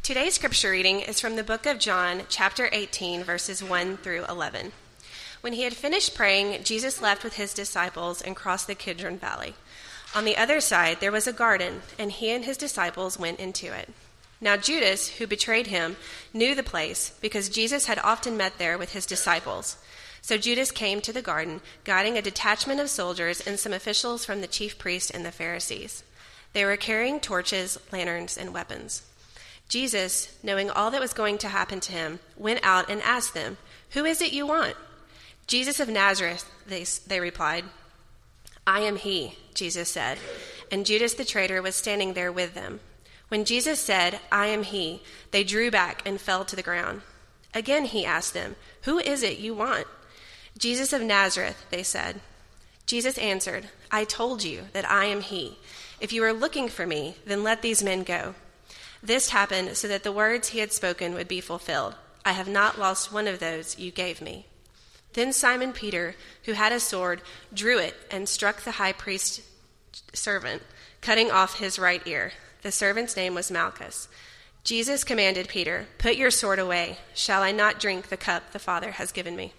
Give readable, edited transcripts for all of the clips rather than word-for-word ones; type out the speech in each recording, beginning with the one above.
Today's scripture reading is from the book of John, chapter 18, verses 1 through 11. When he had finished praying, Jesus left with his disciples and crossed the Kidron Valley. On the other side there was a garden, and he and his disciples went into it. Now Judas, who betrayed him, knew the place, because Jesus had often met there with his disciples. So Judas came to the garden, guiding a detachment of soldiers and some officials from the chief priests and the Pharisees. They were carrying torches, lanterns, and weapons. Jesus, knowing all that was going to happen to him, went out and asked them, "Who is it you want?" "Jesus of Nazareth," they replied. "I am he," Jesus said, and Judas the traitor was standing there with them. When Jesus said, "I am he," they drew back and fell to the ground. Again he asked them, "Who is it you want?" "Jesus of Nazareth," they said. Jesus answered, "I told you that I am he. If you are looking for me, then let these men go." This happened so that the words he had spoken would be fulfilled. "I have not lost one of those you gave me." Then Simon Peter, who had a sword, drew it and struck the high priest's servant, cutting off his right ear. The servant's name was Malchus. Jesus commanded Peter, "Put your sword away. Shall I not drink the cup the Father has given me?"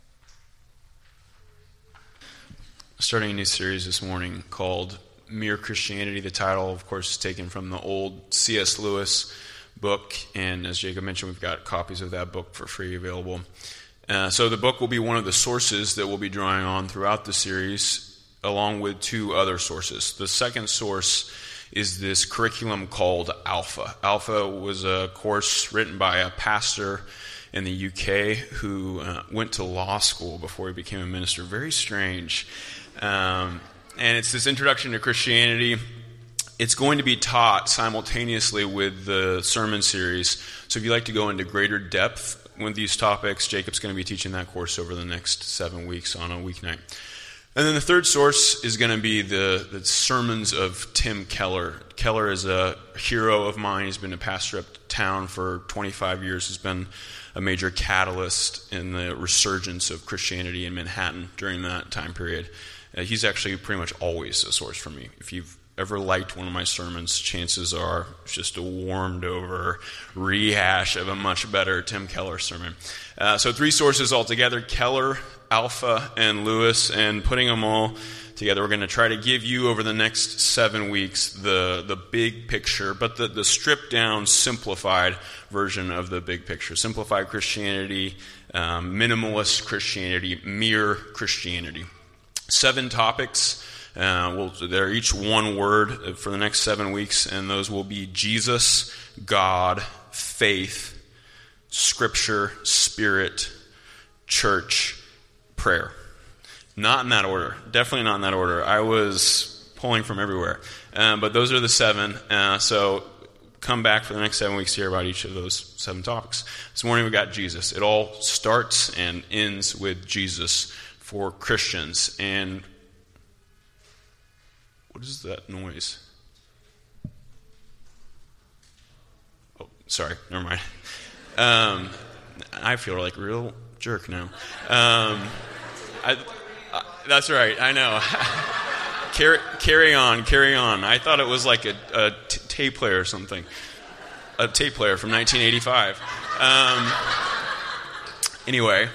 Starting a new series this morning called Mere Christianity. The title, of course, is taken from the old C.S. Lewis book, and as Jacob mentioned, we've got copies of that book for free available. So the book will be one of the sources that we'll be drawing on throughout the series, along with two other sources. The second source is this curriculum called Alpha. Alpha was a course written by a pastor in the UK who went to law school before he became a minister. Very strange. And it's this introduction to Christianity. It's going to be taught simultaneously with the sermon series. So if you'd like to go into greater depth with these topics, Jacob's going to be teaching that course over the next 7 weeks on a weeknight. And then the third source is going to be the sermons of Tim Keller. Keller is a hero of mine. He's been a pastor uptown for 25 years. He's been a major catalyst in the resurgence of Christianity in Manhattan during that time period. He's actually pretty much always a source for me. If you've ever liked one of my sermons, chances are it's just a warmed over rehash of a much better Tim Keller sermon. So 3 sources altogether: Keller, Alpha, and Lewis. And putting them all together, we're going to try to give you over the next 7 weeks the big picture, but the stripped down, simplified version of the big picture. Simplified Christianity, minimalist Christianity, mere Christianity. 7 topics. They're each one word for the next 7 weeks, and those will be Jesus, God, faith, Scripture, Spirit, church, prayer. Not in that order. Definitely not in that order. I was pulling from everywhere. But those are the 7. So come back for the next 7 weeks to hear about each of those 7 topics. This morning we got Jesus. It all starts and ends with Jesus for Christians. And what is that noise? Oh, sorry, never mind. I feel like a real jerk now. That's right, I know. Carry on. I thought it was like a tape player or something. A tape player from 1985. Anyway.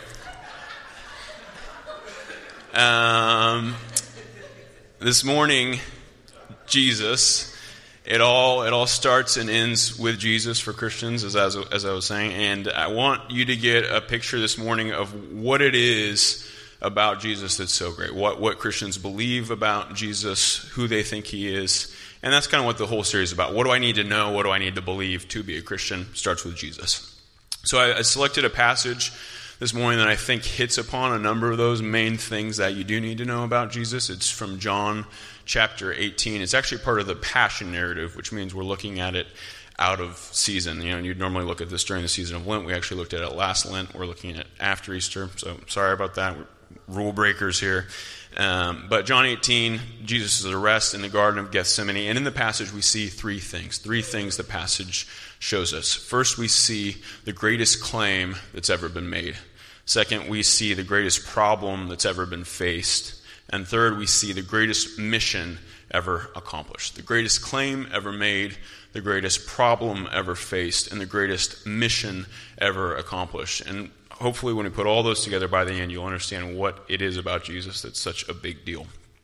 This morning, Jesus, it all starts and ends with Jesus for Christians, as I was saying, and I want you to get a picture this morning of what it is about Jesus that's so great, what Christians believe about Jesus, who they think he is, and that's kind of what the whole series is about. What do I need to know? What do I need to believe to be a Christian? Starts with Jesus. So I selected a passage this morning that I think hits upon a number of those main things that you do need to know about Jesus. It's from John chapter 18. It's actually part of the Passion narrative, which means we're looking at it out of season. You know, you'd normally look at this during the season of Lent. We actually looked at it last Lent. We're looking at it after Easter, so sorry about that. We're rule breakers here. But John 18, Jesus' arrest in the Garden of Gethsemane, and in the passage we see 3 things. 3 things the passage shows us. First, we see the greatest claim that's ever been made. Second, we see the greatest problem that's ever been faced. And third, we see the greatest mission ever accomplished, the greatest claim ever made, the greatest problem ever faced, and the greatest mission ever accomplished. And hopefully when we put all those together by the end, you'll understand what it is about Jesus that's such a big deal.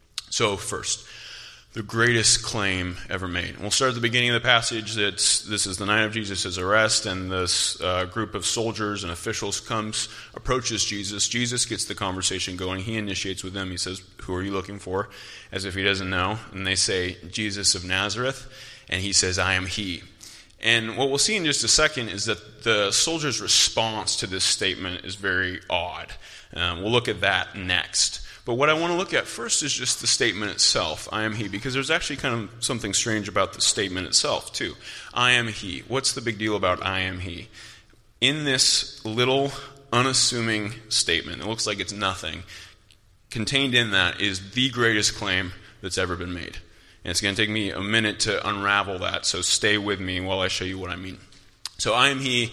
So first, the greatest claim ever made. And we'll start at the beginning of the passage. This is the night of Jesus' arrest, and this group of soldiers and officials approaches Jesus. Jesus gets the conversation going. He initiates with them. He says, "Who are you looking for?" As if he doesn't know. And they say, "Jesus of Nazareth." And he says, "I am he." And what we'll see in just a second is that the soldiers' response to this statement is very odd. We'll look at that next. But what I want to look at first is just the statement itself, "I am he," because there's actually kind of something strange about the statement itself, too. I am he. What's the big deal about I am he? In this little, unassuming statement, it looks like it's nothing, contained in that is the greatest claim that's ever been made. And it's going to take me a minute to unravel that, so stay with me while I show you what I mean. So I am he.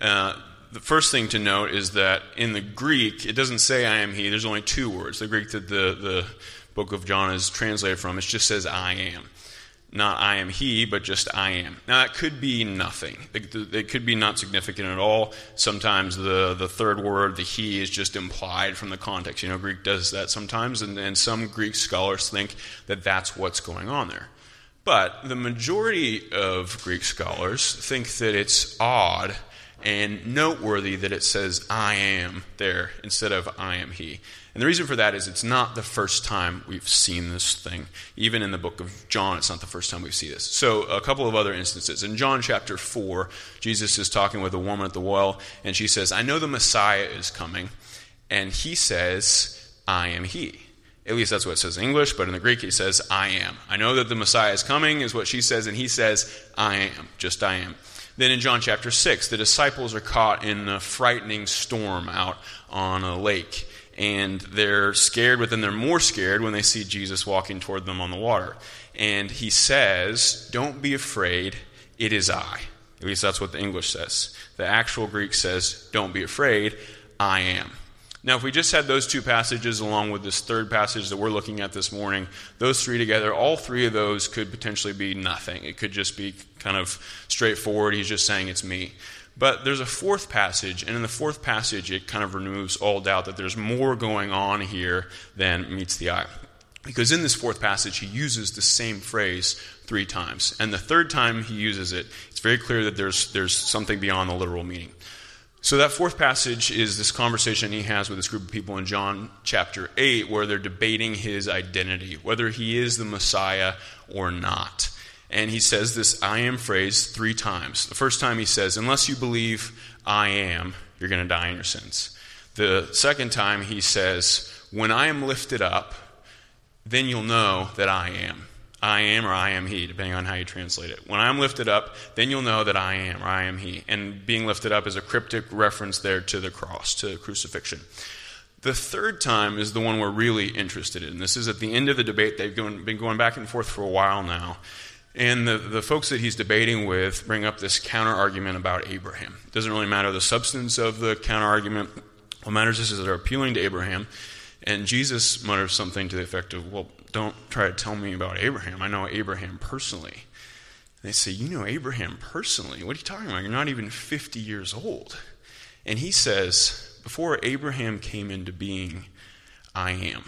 The first thing to note is that in the Greek, it doesn't say I am he. There's only two words. The Greek that the book of John is translated from, it just says I am. Not I am he, but just I am. Now, that could be nothing. It could be not significant at all. Sometimes the third word, the he, is just implied from the context. Greek does that sometimes, and some Greek scholars think that that's what's going on there. But the majority of Greek scholars think that it's odd and noteworthy that it says I am there instead of I am he. And the reason for that is it's not the first time we've seen this thing. Even in the book of John, it's not the first time we see this. So a couple of other instances. In John chapter 4, Jesus is talking with a woman at the well, and she says, "I know the Messiah is coming." And he says, "I am he." At least that's what it says in English, but in the Greek he says, "I am." I know that the Messiah is coming is what she says, and he says, "I am," just I am. Then in John chapter 6, the disciples are caught in a frightening storm out on a lake. And they're scared, but then they're more scared when they see Jesus walking toward them on the water. And he says, "Don't be afraid, it is I." At least that's what the English says. The actual Greek says, "Don't be afraid, I am." Now, if we just had those two passages along with this third passage that we're looking at this morning, those three together, all three of those could potentially be nothing. It could just be kind of straightforward. He's just saying it's me. But there's a fourth passage, and in the fourth passage, it kind of removes all doubt that there's more going on here than meets the eye. Because in this fourth passage, he uses the same phrase 3 times. And the third time he uses it, it's very clear that there's something beyond the literal meaning. So that fourth passage is this conversation he has with this group of people in John chapter 8, where they're debating his identity, whether he is the Messiah or not. And he says this I am phrase 3 times. The first time he says, "Unless you believe I am, you're going to die in your sins." The second time he says, "When I am lifted up, then you'll know that I am." I am or I am he, depending on how you translate it. When I'm lifted up, then you'll know that I am or I am he. And being lifted up is a cryptic reference there to the cross, to crucifixion. The third time is the one we're really interested in. This is at the end of the debate. They've been going back and forth for a while now. And the folks that he's debating with bring up this counter-argument about Abraham. It doesn't really matter the substance of the counter-argument. What matters is that they're appealing to Abraham. And Jesus mutters something to the effect of, "Well, don't try to tell me about Abraham. I know Abraham personally." And they say, "You know Abraham personally? What are you talking about? You're not even 50 years old." And he says, "Before Abraham came into being, I am."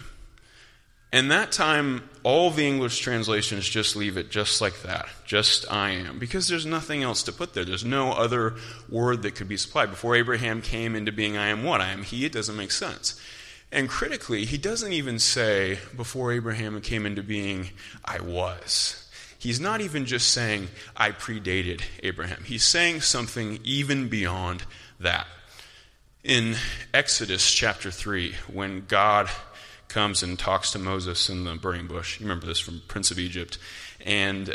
And that time, all the English translations just leave it just like that. Just I am. Because there's nothing else to put there. There's no other word that could be supplied. Before Abraham came into being, I am what? I am he? It doesn't make sense. And critically, he doesn't even say, before Abraham came into being, I was. He's not even just saying, I predated Abraham. He's saying something even beyond that. In Exodus chapter 3, when God comes and talks to Moses in the burning bush, you remember this from Prince of Egypt, and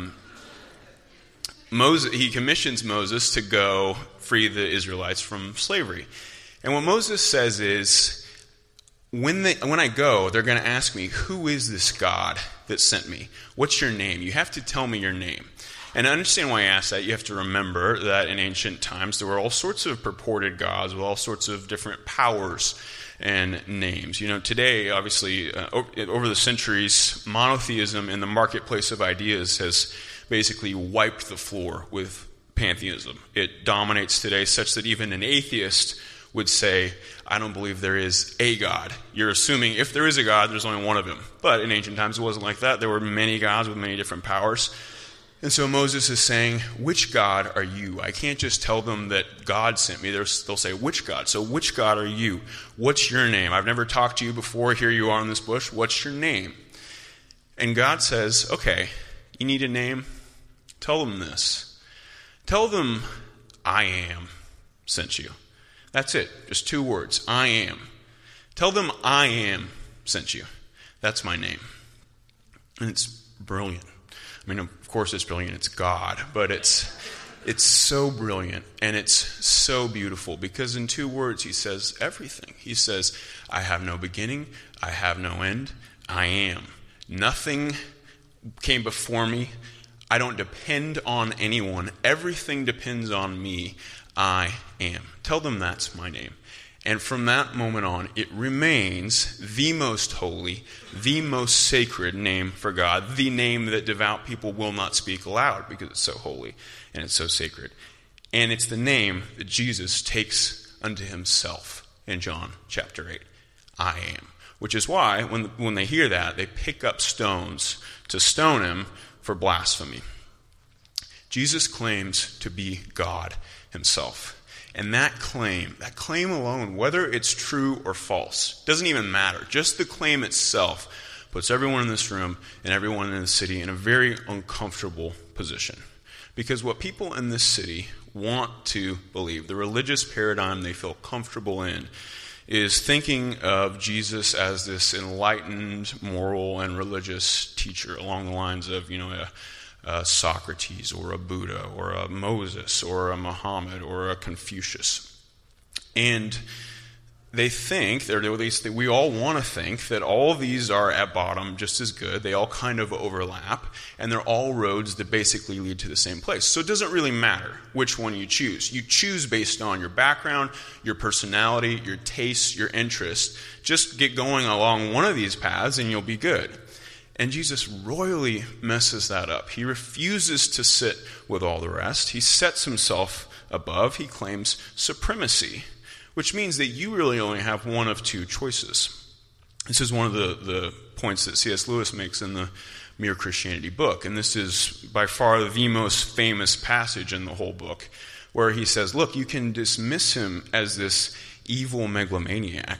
he commissions Moses to go free the Israelites from slavery. And what Moses says is, when I go, they're going to ask me, who is this God that sent me? What's your name? You have to tell me your name. And to understand why I ask that, you have to remember that in ancient times there were all sorts of purported gods with all sorts of different powers and names. Today, obviously, over the centuries, monotheism in the marketplace of ideas has basically wiped the floor with pantheism. It dominates today such that even an atheist would say, I don't believe there is a God. You're assuming if there is a God, there's only one of him. But in ancient times, it wasn't like that. There were many gods with many different powers. And so Moses is saying, which God are you? I can't just tell them that God sent me. They'll say, which God? So which God are you? What's your name? I've never talked to you before. Here you are in this bush. What's your name? And God says, okay, you need a name? Tell them this. Tell them, I am sent you. That's it. Just 2 words. I am. Tell them I am sent you. That's my name. And it's brilliant. I mean, of course it's brilliant. It's God. But it's so brilliant and it's so beautiful because in 2 words he says everything. He says, I have no beginning. I have no end. I am. Nothing came before me. I don't depend on anyone. Everything depends on me. I am. Tell them that's my name. And from that moment on, it remains the most holy, the most sacred name for God, the name that devout people will not speak aloud because it's so holy and it's so sacred. And it's the name that Jesus takes unto himself in John chapter 8. I am. Which is why, when they hear that, they pick up stones to stone him for blasphemy. Jesus claims to be God himself. And that claim alone, whether it's true or false, doesn't even matter. Just the claim itself puts everyone in this room and everyone in the city in a very uncomfortable position. Because what people in this city want to believe, the religious paradigm they feel comfortable in, is thinking of Jesus as this enlightened, moral, and religious teacher along the lines of, a Socrates or a Buddha or a Moses or a Muhammad or a Confucius. And they think, or at least we all want to think, that all these are at bottom just as good. They all kind of overlap, and they're all roads that basically lead to the same place. So it doesn't really matter which one you choose. You choose based on your background, your personality, your tastes, your interests. Just get going along one of these paths and you'll be good. And Jesus royally messes that up. He refuses to sit with all the rest. He sets himself above. He claims supremacy, which means that you really only have one of 2 choices. This is one of the points that C.S. Lewis makes in the Mere Christianity book, and this is by far the most famous passage in the whole book, where he says, look, you can dismiss him as this evil megalomaniac,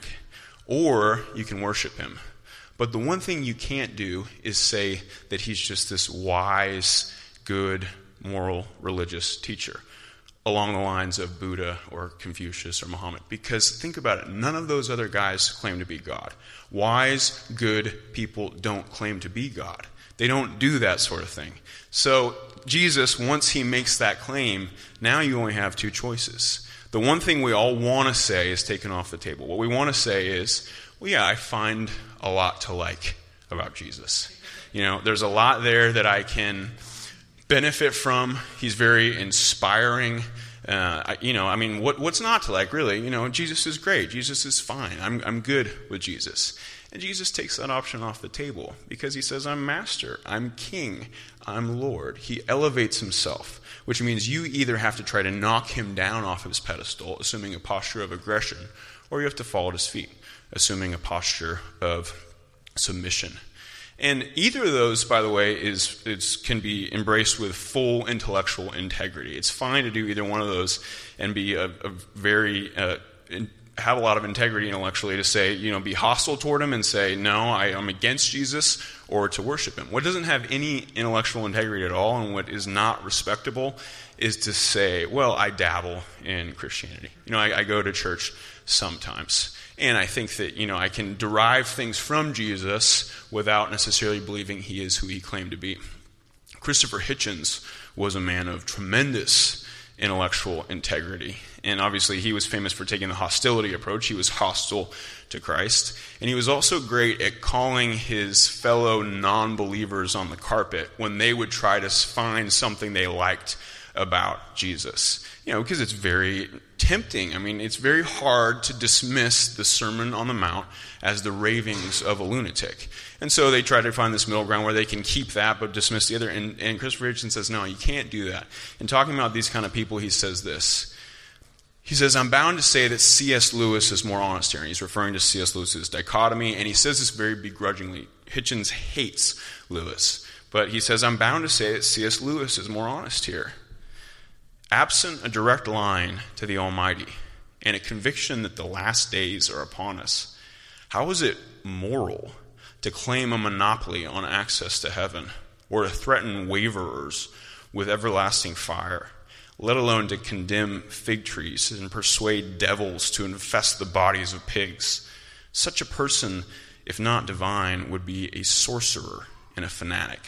or you can worship him. But the one thing you can't do is say that he's just this wise, good, moral, religious teacher along the lines of Buddha or Confucius or Muhammad. Because think about it, none of those other guys claim to be God. Wise, good people don't claim to be God. They don't do that sort of thing. So Jesus, once he makes that claim, now you only have 2 choices. The one thing we all want to say is taken off the table. What we want to say is, well, yeah, I find a lot to like about Jesus. There's a lot there that I can benefit from. He's very inspiring. What's not to like, really? Jesus is great. Jesus is fine. I'm good with Jesus. And Jesus takes that option off the table because he says, I'm master, I'm king, I'm Lord. He elevates himself, which means you either have to try to knock him down off his pedestal, assuming a posture of aggression, or you have to fall at his feet, assuming a posture of submission. And either of those, by the way, can be embraced with full intellectual integrity. It's fine to do either one of those and be have a lot of integrity intellectually to say, be hostile toward him and say, no, I'm against Jesus, or to worship him. What doesn't have any intellectual integrity at all and what is not respectable is to say, well, I dabble in Christianity. I go to church sometimes. And I think that, I can derive things from Jesus without necessarily believing he is who he claimed to be. Christopher Hitchens was a man of tremendous intellectual integrity. And obviously he was famous for taking the hostility approach. He was hostile to Christ. And he was also great at calling his fellow non-believers on the carpet when they would try to find something they liked about Jesus. Because it's very tempting. I mean, it's very hard to dismiss the Sermon on the Mount as the ravings of a lunatic. And so they try to find this middle ground where they can keep that but dismiss the other. And Christopher Hitchens says, no, you can't do that. And talking about these kind of people, he says this. He says, I'm bound to say that C.S. Lewis is more honest here. And he's referring to C.S. Lewis's dichotomy, and he says this very begrudgingly. Hitchens hates Lewis. But he says, I'm bound to say that C.S. Lewis is more honest here. Absent a direct line to the Almighty and a conviction that the last days are upon us, how is it moral to claim a monopoly on access to heaven or to threaten waverers with everlasting fire, let alone to condemn fig trees and persuade devils to infest the bodies of pigs? Such a person, if not divine, would be a sorcerer and a fanatic.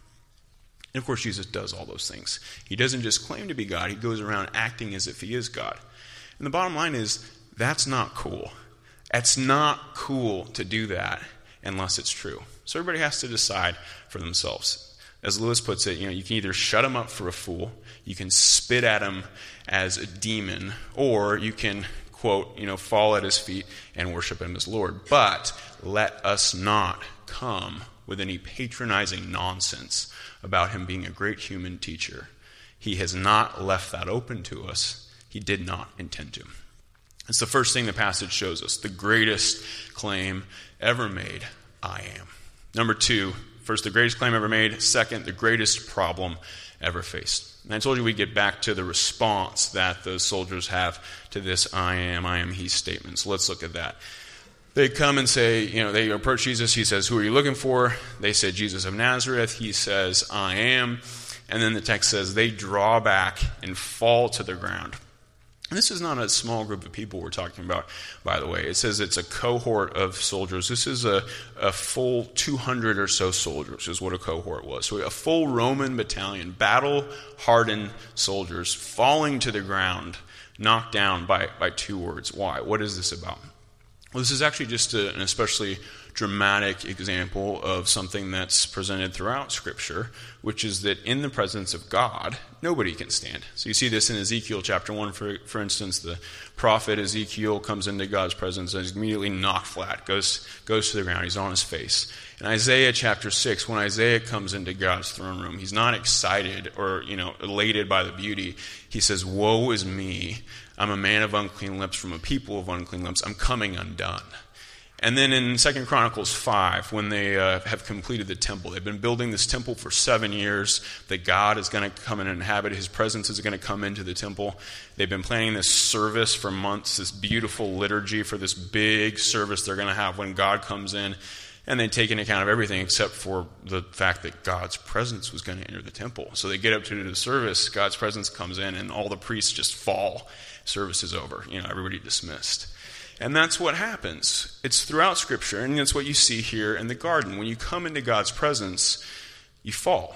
And of course, Jesus does all those things. He doesn't just claim to be God. He goes around acting as if he is God. And the bottom line is, that's not cool. It's not cool to do that unless it's true. So everybody has to decide for themselves. As Lewis puts it, you can either shut him up for a fool, you can spit at him as a demon, or you can, quote, fall at his feet and worship him as Lord. But let us not come with any patronizing nonsense about him being a great human teacher. He has not left that open to us. He did not intend to. It's the first thing the passage shows us. The greatest claim ever made, I am. Number two, first, the greatest claim ever made. Second, the greatest problem ever faced. And I told you we'd get back to the response that the soldiers have to this I am he statement. So let's look at that. They come and say, they approach Jesus. He says, who are you looking for? They say, Jesus of Nazareth. He says, I am. And then the text says, they draw back and fall to the ground. And this is not a small group of people we're talking about, by the way. It says it's a cohort of soldiers. This is a full 200 or so soldiers is what a cohort was. So a full Roman battalion, battle-hardened soldiers falling to the ground, knocked down by two words. Why? What is this about? Well, this is actually just an especially dramatic example of something that's presented throughout Scripture, which is that in the presence of God, nobody can stand. So you see this in Ezekiel chapter 1, for instance. The prophet Ezekiel comes into God's presence and is immediately knocked flat, goes to the ground. He's on his face. In Isaiah chapter 6, when Isaiah comes into God's throne room, he's not excited or elated by the beauty. He says, woe is me. I'm a man of unclean lips from a people of unclean lips. I'm coming undone. And then in 2 Chronicles 5, when they have completed the temple, they've been building this temple for 7 years, that God is going to come and inhabit. His presence is going to come into the temple. They've been planning this service for months, this beautiful liturgy for this big service they're going to have when God comes in. And they take into account of everything except for the fact that God's presence was going to enter the temple. So they get up to do the service, God's presence comes in, and all the priests just fall. Service is over. Everybody dismissed. And that's what happens. It's throughout Scripture, and that's what you see here in the garden. When you come into God's presence, you fall.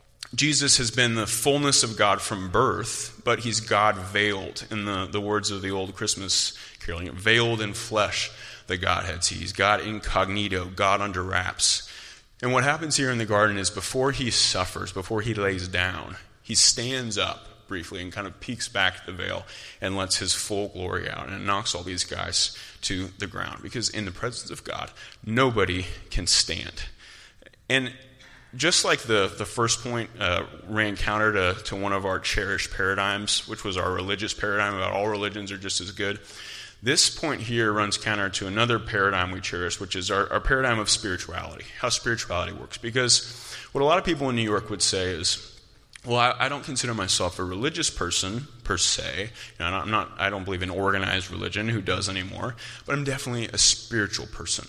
Jesus has been the fullness of God from birth, but he's God veiled, in the words of the old Christmas caroling. Veiled in flesh, the Godhead. See, he's God incognito, God under wraps. And what happens here in the garden is before he suffers, before he lays down, he stands up briefly and kind of peeks back the veil and lets his full glory out and knocks all these guys to the ground, because in the presence of God, nobody can stand. And just like the first point ran counter to one of our cherished paradigms, which was our religious paradigm about all religions are just as good, this point here runs counter to another paradigm we cherish, which is our paradigm of spirituality, how spirituality works. Because what a lot of people in New York would say is, well, I don't consider myself a religious person per se. I don't believe in organized religion. Who does anymore? But I'm definitely a spiritual person.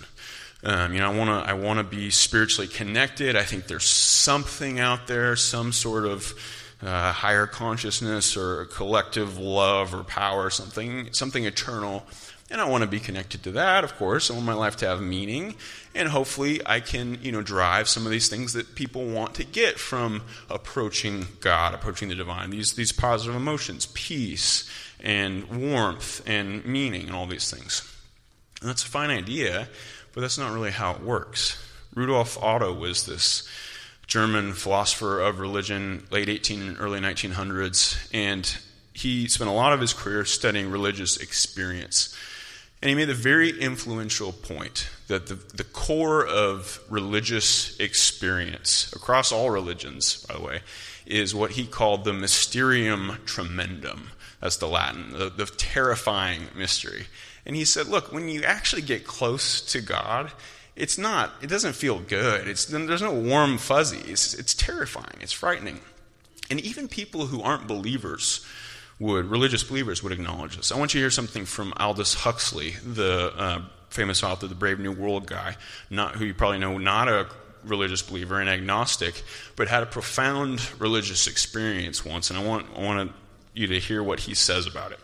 I want to be spiritually connected. I think there's something out there, some sort of higher consciousness or collective love or power, something eternal. And I want to be connected to that, of course. I want my life to have meaning. And hopefully I can, drive some of these things that people want to get from approaching God, approaching the divine. These positive emotions, peace and warmth and meaning and all these things. And that's a fine idea, but that's not really how it works. Rudolf Otto was this German philosopher of religion, late 18, early 1900s, and he spent a lot of his career studying religious experience. And he made a very influential point that the core of religious experience, across all religions, by the way, is what he called the mysterium tremendum. That's the Latin, the terrifying mystery. And he said, look, when you actually get close to God, it doesn't feel good. There's no warm fuzzies. It's terrifying. It's frightening. And even people who aren't believers religious believers would acknowledge this. I want you to hear something from Aldous Huxley, the famous author, the Brave New World guy, who you probably know, not a religious believer and agnostic, but had a profound religious experience once, and I want you to hear what he says about it.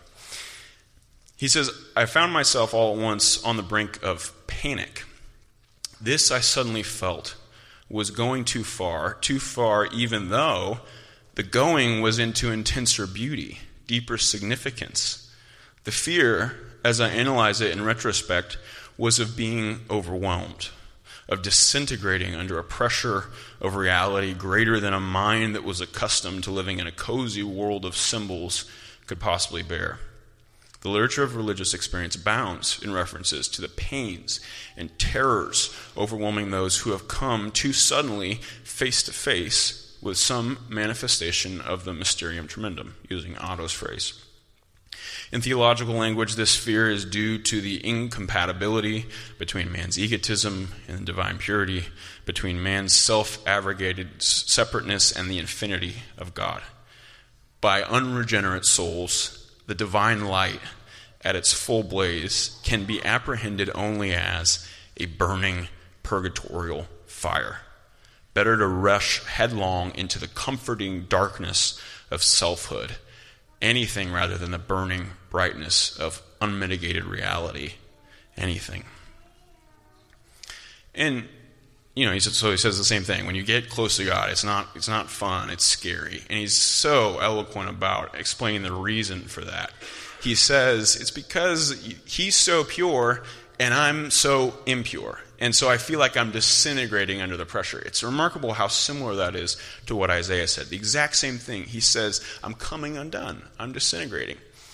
He says, I found myself all at once on the brink of panic. This, I suddenly felt, was going too far even though the going was into intenser beauty, deeper significance. The fear, as I analyze it in retrospect, was of being overwhelmed, of disintegrating under a pressure of reality greater than a mind that was accustomed to living in a cozy world of symbols could possibly bear. The literature of religious experience abounds in references to the pains and terrors overwhelming those who have come too suddenly face to face with some manifestation of the mysterium tremendum, using Otto's phrase. In theological language, this fear is due to the incompatibility between man's egotism and divine purity, between man's self-abrogated separateness and the infinity of God. By unregenerate souls, the divine light at its full blaze can be apprehended only as a burning purgatorial fire. Better to rush headlong into the comforting darkness of selfhood, anything rather than the burning brightness of unmitigated reality, anything. And he says the same thing. When you get close to God, it's not fun, it's scary. And he's so eloquent about explaining the reason for that. He says it's because he's so pure and I'm so impure. And so I feel like I'm disintegrating under the pressure. It's remarkable how similar that is to what Isaiah said. The exact same thing. He says, I'm coming undone. I'm disintegrating.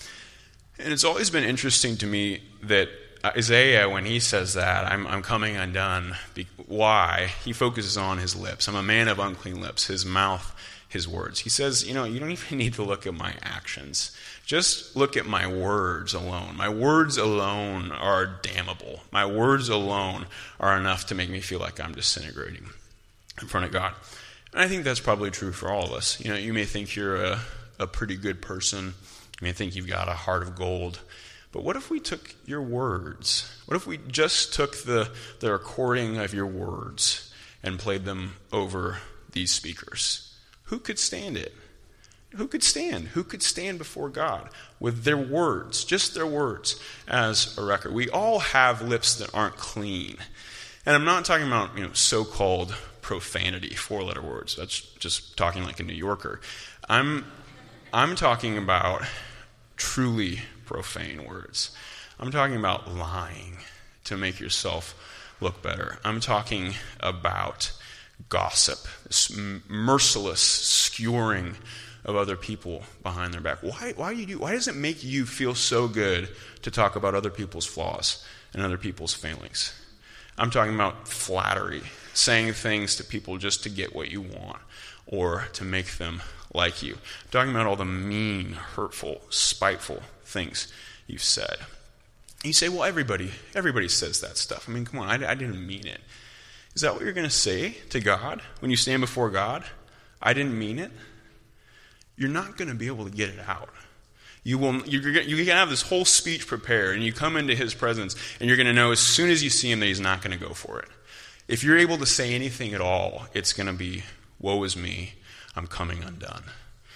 And it's always been interesting to me that Isaiah, when he says that, I'm coming undone, why? He focuses on his lips. I'm a man of unclean lips, his mouth, his words. He says, you don't even need to look at my actions. Just look at my words alone. My words alone are damnable. My words alone are enough to make me feel like I'm disintegrating in front of God. And I think that's probably true for all of us. You may think you're a pretty good person. You may think you've got a heart of gold. But what if we took your words? What if we just took the recording of your words and played them over these speakers? Who could stand it? Who could stand? Who could stand before God with their words, just their words, as a record? We all have lips that aren't clean. And I'm not talking about, so-called profanity, four-letter words. That's just talking like a New Yorker. I'm talking about truly profane words. I'm talking about lying to make yourself look better. I'm talking about gossip, this merciless skewering of other people behind their back. Why does it make you feel so good to talk about other people's flaws and other people's failings? I'm talking about flattery, saying things to people just to get what you want or to make them like you. I'm talking about all the mean, hurtful, spiteful things you've said. You say, well, everybody says that stuff. I mean, come on, I didn't mean it. Is that what you're going to say to God when you stand before God? I didn't mean it. You're not going to be able to get it out. You're going to have this whole speech prepared, and you come into his presence, and you're going to know as soon as you see him that he's not going to go for it. If you're able to say anything at all, it's going to be, woe is me, I'm coming undone.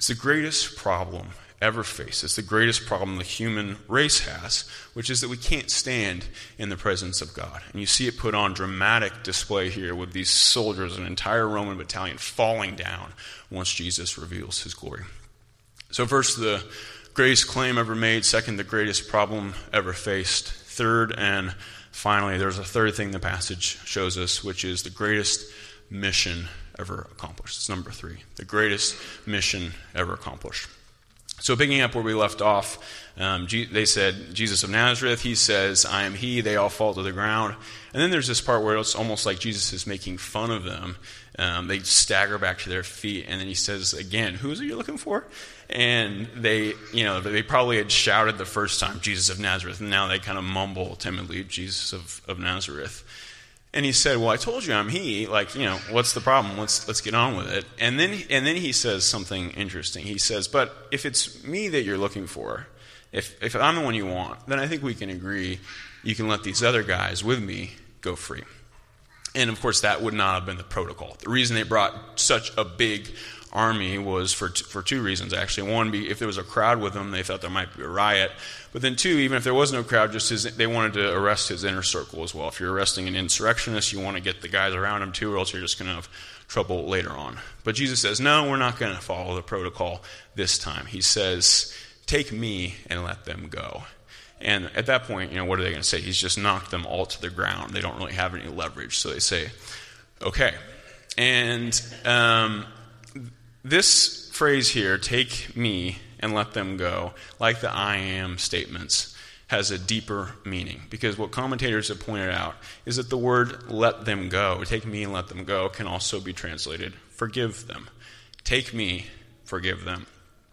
It's the greatest problem ever faced. It's the greatest problem the human race has, which is that we can't stand in the presence of God. And you see it put on dramatic display here with these soldiers, an entire Roman battalion falling down once Jesus reveals his glory. So first, the greatest claim ever made. Second, the greatest problem ever faced. Third, and finally, there's a third thing the passage shows us, which is the greatest mission ever accomplished. It's number 3, the greatest mission ever accomplished. So picking up where we left off, they said, Jesus of Nazareth. He says, I am he. They all fall to the ground. And then there's this part where it's almost like Jesus is making fun of them. They stagger back to their feet, and then he says again, who is it you're looking for? And they probably had shouted the first time, Jesus of Nazareth, and now they kind of mumble timidly, Jesus of Nazareth. And he said, well, I told you I'm he. What's the problem? Let's get on with it. And then he says something interesting. He says, but if it's me that you're looking for, if I'm the one you want, then I think we can agree you can let these other guys with me go free. And of course, that would not have been the protocol. The reason they brought such a big army was for 2 reasons, actually. One, if there was a crowd with them, they thought there might be a riot. But then 2, even if there was no crowd, they wanted to arrest his inner circle as well. If you're arresting an insurrectionist, you want to get the guys around him too, or else you're just going to have trouble later on. But Jesus says, no, we're not going to follow the protocol this time. He says, take me and let them go. And at that point, what are they going to say? He's just knocked them all to the ground. They don't really have any leverage. So they say, okay. And this phrase here, take me and let them go, like the I am statements, has a deeper meaning. Because what commentators have pointed out is that the word let them go, take me and let them go, can also be translated forgive them. Take me, forgive them.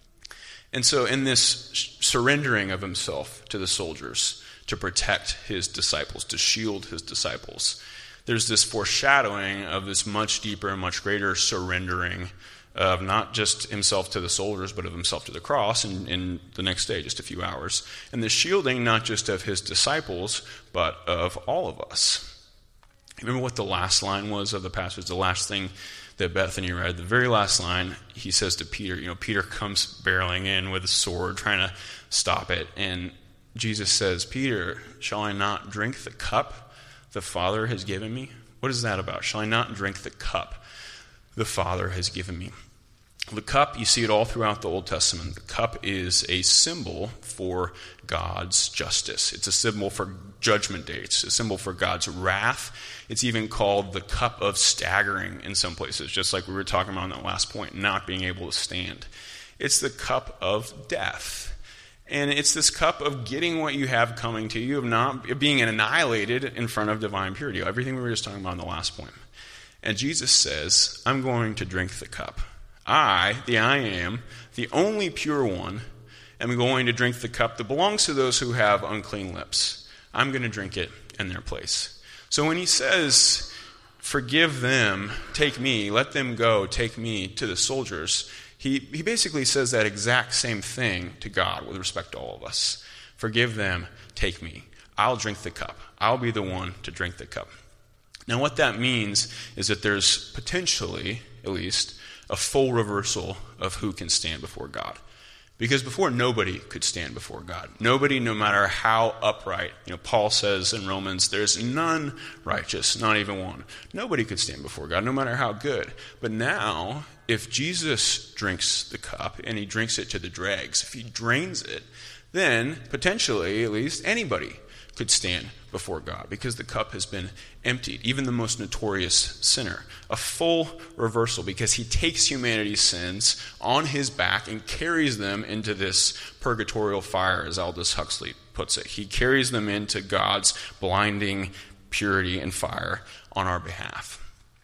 And so in this surrendering of himself to the soldiers to protect his disciples, to shield his disciples, there's this foreshadowing of this much deeper and much greater surrendering of not just himself to the soldiers, but of himself to the cross in the next day, just a few hours. And the shielding not just of his disciples, but of all of us. Remember what the last line was of the passage, the last thing that Bethany read? The very last line, he says to Peter, Peter comes barreling in with a sword, trying to stop it. And Jesus says, Peter, shall I not drink the cup the Father has given me? What is that about? Shall I not drink the cup the Father has given me? The cup, you see it all throughout the Old Testament. The cup is a symbol for God's justice. It's a symbol for Judgment Day. It's a symbol for God's wrath. It's even called the cup of staggering in some places, just like we were talking about in that last point, not being able to stand. It's the cup of death. And it's this cup of getting what you have coming to you, of being annihilated in front of divine purity. Everything we were just talking about in the last point. And Jesus says, I'm going to drink the cup. I, the I am, the only pure one, am going to drink the cup that belongs to those who have unclean lips. I'm going to drink it in their place. So when he says, forgive them, take me, let them go, take me to the soldiers, he basically says that exact same thing to God with respect to all of us. Forgive them, take me. I'll drink the cup. I'll be the one to drink the cup. Now what that means is that there's potentially, at least, a full reversal of who can stand before God. Because before, nobody could stand before God. Nobody, no matter how upright. Paul says in Romans, there's none righteous, not even one. Nobody could stand before God, no matter how good. But now, if Jesus drinks the cup, and he drinks it to the dregs, if he drains it, then potentially, at least, anybody could stand before God, because the cup has been emptied, even the most notorious sinner. A full reversal, because he takes humanity's sins on his back and carries them into this purgatorial fire, as Aldous Huxley puts it. He carries them into God's blinding purity and fire on our behalf.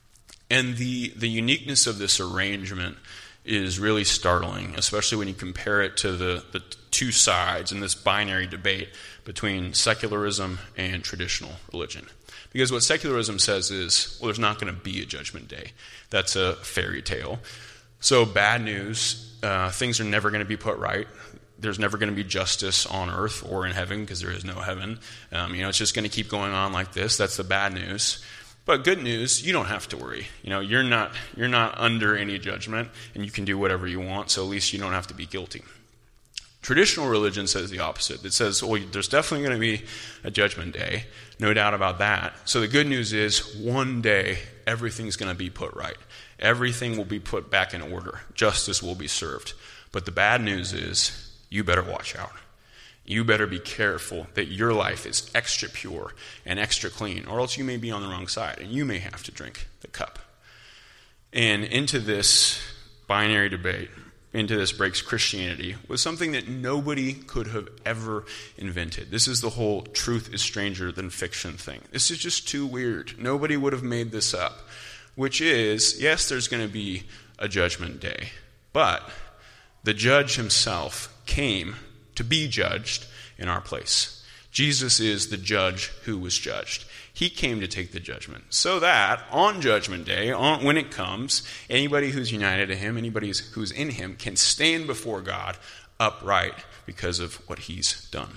And the uniqueness of this arrangement is really startling, especially when you compare it to the two sides in this binary debate between secularism and traditional religion. Because what secularism says is, well, there's not going to be a judgment day. That's a fairy tale. So bad news, things are never going to be put right. There's never going to be justice on earth or in heaven, because there is no heaven. It's just going to keep going on like this. That's the bad news. But good news, you don't have to worry. You're not under any judgment, and you can do whatever you want, so at least you don't have to be guilty. Traditional religion says the opposite. It says, well, there's definitely going to be a judgment day, no doubt about that. So the good news is one day everything's going to be put right. Everything will be put back in order. Justice will be served. But the bad news is you better watch out. You better be careful that your life is extra pure and extra clean, or else you may be on the wrong side and you may have to drink the cup. And into this binary debate, into this breaks Christianity, was something that nobody could have ever invented. This is the whole truth is stranger than fiction thing. This is just too weird. Nobody would have made this up. Which is, yes, there's going to be a judgment day, but the judge himself came to be judged in our place. Jesus is the judge who was judged. He came to take the judgment so that on judgment day, when it comes, anybody who's united to him, anybody who's in him can stand before God upright because of what he's done.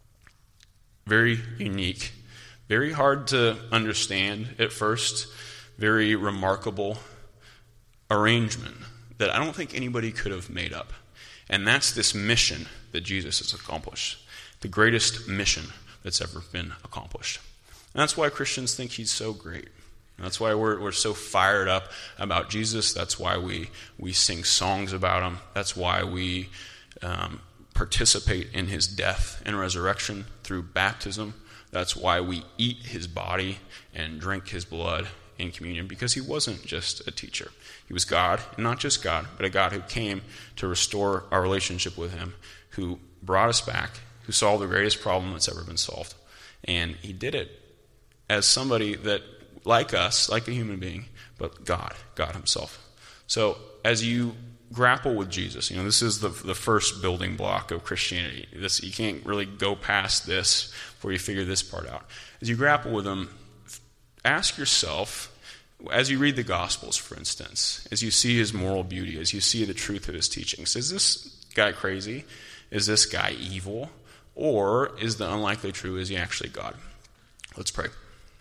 Very unique, very hard to understand at first, very remarkable arrangement that I don't think anybody could have made up. And that's this mission that Jesus has accomplished. The greatest mission that's ever been accomplished. And that's why Christians think he's so great. And that's why we're so fired up about Jesus. That's why we sing songs about him. That's why we participate in his death and resurrection through baptism. That's why we eat his body and drink his blood in communion, because he wasn't just a teacher. He was God, and not just God, but a God who came to restore our relationship with him, who brought us back, who solved the greatest problem that's ever been solved. And he did it as somebody that, like us, like a human being, but God himself. So as you grapple with Jesus, this is the first building block of Christianity. You can't really go past this before you figure this part out. As you grapple with him, ask yourself, as you read the Gospels, for instance, as you see his moral beauty, as you see the truth of his teachings, is this guy crazy? Is this guy evil? Or is the unlikely true, is he actually God? Let's pray.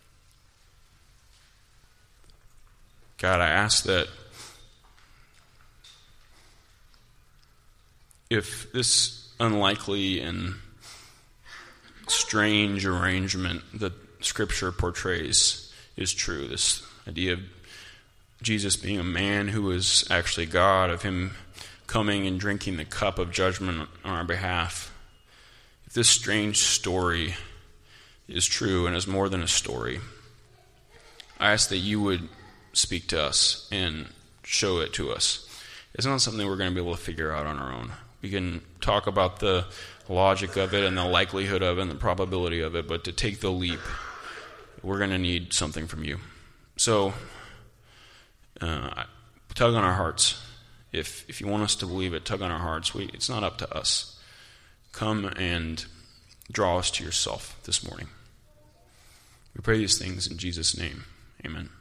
God, I ask that if this unlikely and strange arrangement that Scripture portrays is true, this idea of Jesus being a man who was actually God, of him coming and drinking the cup of judgment on our behalf, if this strange story is true and is more than a story, I ask that you would speak to us and show it to us. It's not something we're going to be able to figure out on our own. We can talk about the logic of it and the likelihood of it and the probability of it, but to take the leap, we're going to need something from you. So, tug on our hearts. If you want us to believe it, tug on our hearts. It's not up to us. Come and draw us to yourself this morning. We pray these things in Jesus' name. Amen.